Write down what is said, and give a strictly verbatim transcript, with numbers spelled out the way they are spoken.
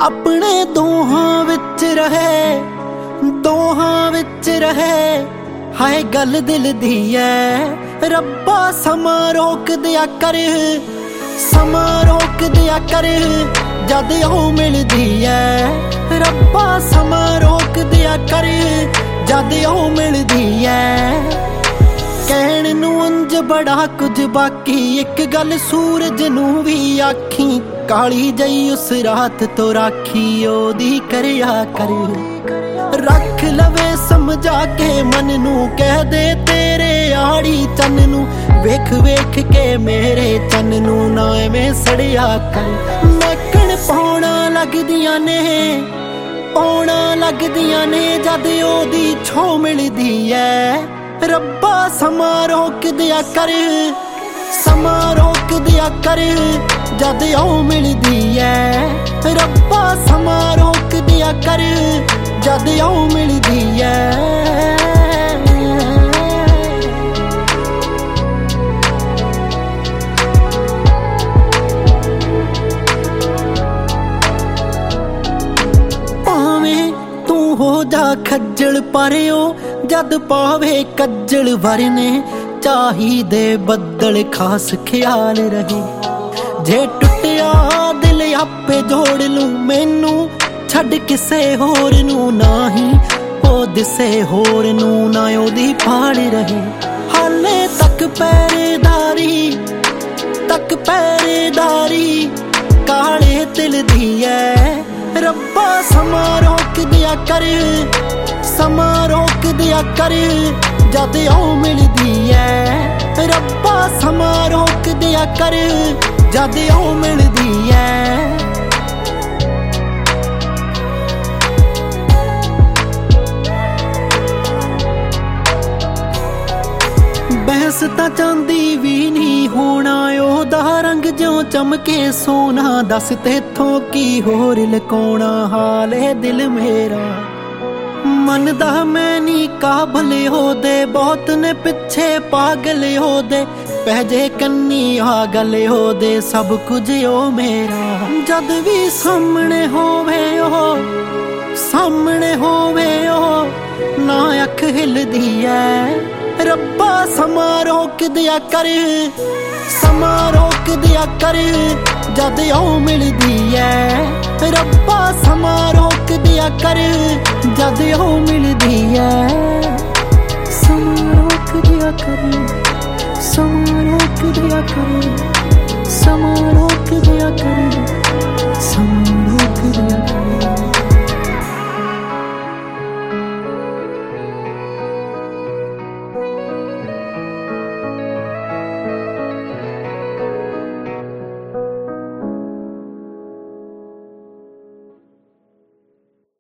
अपने दोहां विच रहे दोहां विच रहे हाय गल दिल दी है रब्बा समा रोक दिया कर समा रोक दिया कर जद ओ मिलदी है रब्बा समा रोक दिया कर जद ओ मिलदी है कहण नूं अंज बड़ा कुछ बाकी एक गल सूरज नूं भी आखी काली जई उस रात तो राखी ओदी करया कर रख लवे समझा के मन नूं कह दे तेरे आड़ी चन नूं वेख वेख के मेरे चन नूं ना एवें सड़िया कर महकण पाउणा लगदियां ने पाउणा लगदियां ने जद ओदी छो मिलदी है रब्बा समा रोक दिया कर समा रोक दिया कर जद ओ मिलदी है रब्बा समा रोक दिया कर जद ओ मिलदी है हो जा खज्जल परियो जद पावे कज्जल वरने चाहिदे बदल खास ख्याल रहे जे टुटिया दिल आपे जोड़ लूं मैनू छड़ किसे होर नू नाही ओ दिसे होर नू ना ओदी फाड़ रहे हाले तक पहरेदारी तक पहरेदारी काले दिल दी है रब्बा समा रोक दिया कर समा रोक दिया कर जद ओ मिलदी है रब्बा समा रोक दिया कर जद ओ मिलदी है बहस तां चांदी भी नहीं होना ओदा रंग ज्यों चमके सोना दस तेथों की होर लकोना हाले दिल मेरा मनदा मैं नी काबल हो दे बहुत ने पिछे पागल हो दे पहजे कन्नी आ गल हो दे सब कुछ ओ मेरा जद भी सामने होवे ओ सामने होवे ओ ना अख हिलदी है रब्बा समा रोक दिया कर समा रोक दिया कर जद ओ मिलदी है रब्बा समा रोक दिया कर जद ओ मिलदी है।